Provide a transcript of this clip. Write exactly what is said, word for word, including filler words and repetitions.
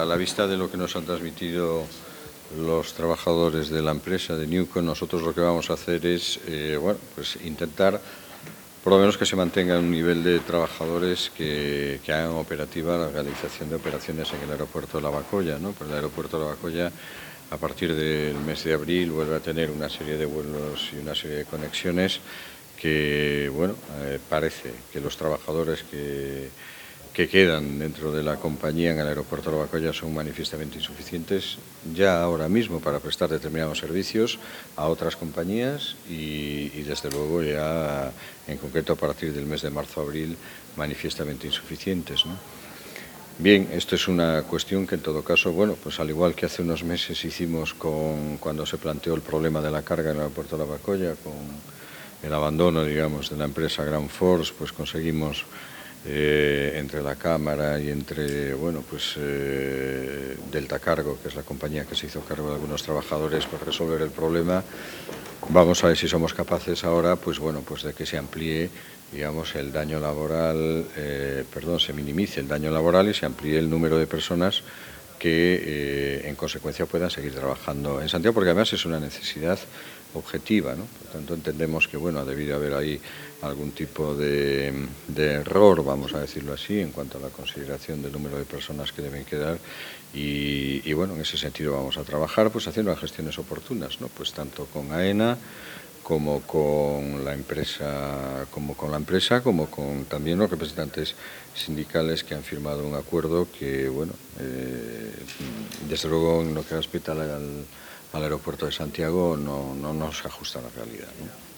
a la vista de lo que nos han transmitido los trabajadores de la empresa de Newco, nosotros lo que vamos a hacer es, eh, bueno, pues intentar por lo menos que se mantenga un nivel de trabajadores que, que hagan operativa la realización de operaciones en el aeropuerto de Lavacolla, ¿no? Pues el aeropuerto de Lavacolla, a partir del mes de abril, vuelve a tener una serie de vuelos y una serie de conexiones que, bueno, eh, parece que los trabajadores que, que quedan dentro de la compañía en el aeropuerto de Lavacolla son manifiestamente insuficientes ya ahora mismo para prestar determinados servicios a otras compañías y, y desde luego ya en concreto a partir del mes de marzo-abril manifiestamente insuficientes, ¿no? Bien, esto es una cuestión que en todo caso, bueno, pues al igual que hace unos meses hicimos con cuando se planteó el problema de la carga en el aeropuerto de Lavacolla, con el abandono, digamos, de la empresa Ground Force, pues conseguimos eh, entre la Cámara y entre, bueno, pues eh, Delta Cargo, que es la compañía que se hizo cargo de algunos trabajadores para resolver el problema. Vamos a ver si somos capaces ahora, pues bueno, pues de que se amplíe, digamos, el daño laboral, eh, perdón, se minimice el daño laboral y se amplíe el número de personas que eh, en consecuencia puedan seguir trabajando en Santiago, porque además es una necesidad objetiva, ¿no? Por tanto, entendemos que, bueno, ha debido haber ahí algún tipo de, de error, vamos a decirlo así, en cuanto a la consideración del número de personas que deben quedar y, y bueno, en ese sentido vamos a trabajar, pues haciendo las gestiones oportunas, ¿no? Pues tanto con AENA como con la empresa, como con la empresa, como con también los representantes sindicales que han firmado un acuerdo que, bueno, eh, desde luego en lo que respecta al, al aeropuerto de Santiago no, no, no se ajusta a la realidad, ¿no?